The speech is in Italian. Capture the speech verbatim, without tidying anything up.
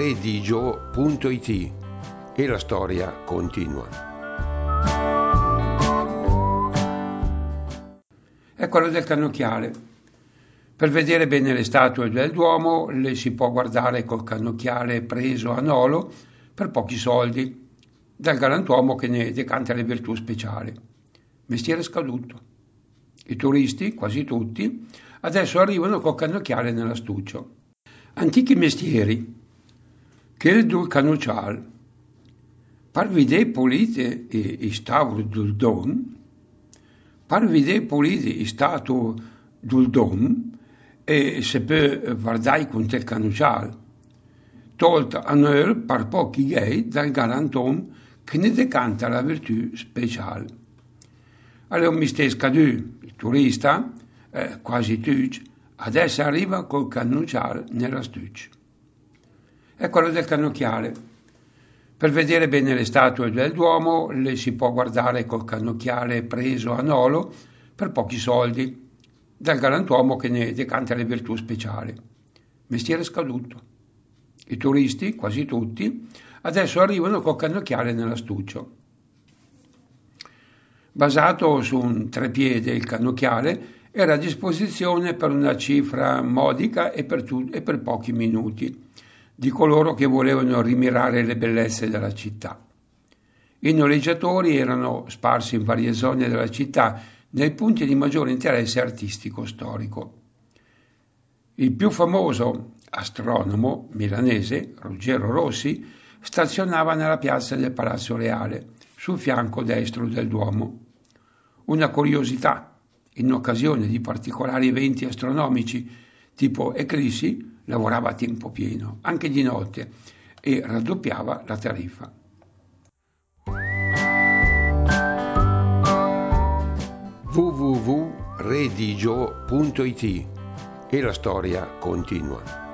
redigio punto it e la storia continua. È quello del cannocchiale. Per vedere bene le statue del Duomo le si può guardare col cannocchiale preso a nolo per pochi soldi dal galantuomo che ne decanta le virtù speciali. Mestiere scaduto. I turisti, quasi tutti, adesso arrivano col cannocchiale nell'astuccio. Antichi mestieri. Che dul cannoccial. Parvide polite e istaur dul don. Parvide polite istatu dul don e se peut vardai con tel cannoccial. Tolt a neur par pochi gay dal galantom che ne decanta la virtù speciale. Allora un mistero scaduto, il turista, eh, quasi tutti, adesso arriva col cannocchiale nell'astuccio. È quello del cannocchiale. Per vedere bene le statue del Duomo le si può guardare col cannocchiale preso a nolo per pochi soldi dal galantuomo che ne decanta le virtù speciali. Mestiere scaduto. I turisti, quasi tutti, adesso arrivano col cannocchiale nell'astuccio. Basato su un trepiede, il cannocchiale era a disposizione per una cifra modica e per, tu- e per pochi minuti di coloro che volevano rimirare le bellezze della città. I noleggiatori erano sparsi in varie zone della città, nei punti di maggiore interesse artistico-storico. Il più famoso astronomo milanese, Ruggero Rossi, stazionava nella piazza del Palazzo Reale, sul fianco destro del Duomo. Una curiosità, in occasione di particolari eventi astronomici tipo eclissi, lavorava a tempo pieno, anche di notte, e raddoppiava la tariffa. w w w punto redigio punto it e la storia continua.